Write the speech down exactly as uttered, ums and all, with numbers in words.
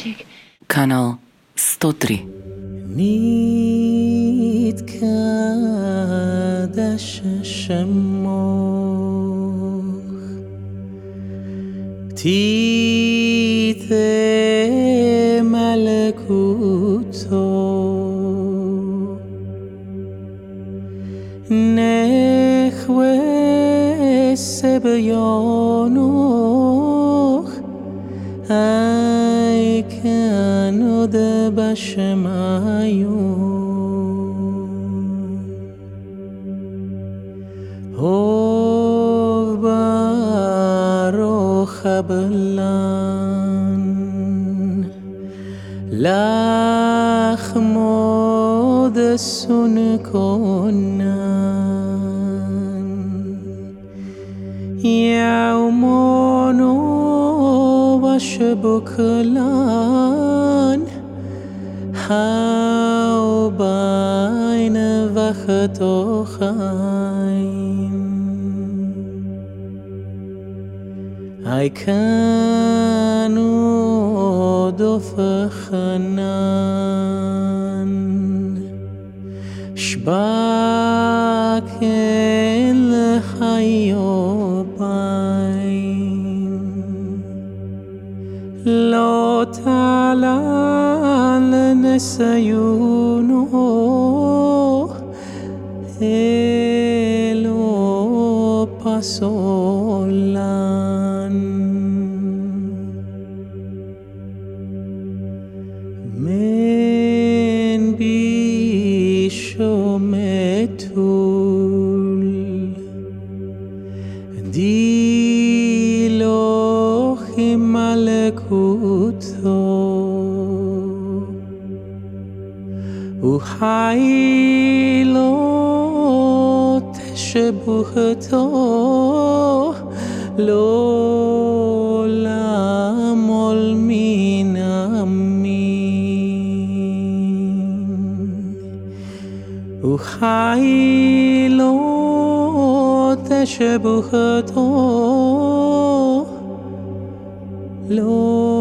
Magic. Kanal sto tri. נתקדש שמוך, תיתן מלכותו, נחווה ביונוך, אי כנוד בשמיים, הוב ברוך הבלן, לך מוד סונקונן, יאומונו שבוקלן, האו בין וחתוכיים, אי כנו דופחנן, שבקן לחיו בין, לא תעלן לניסיונו, אלו פסולן, מן בישו מתול, דילוך עם מלכותו, וחיילו תשבחתו, לא לעמול מן עמים, וחיילו תשבחתו, לא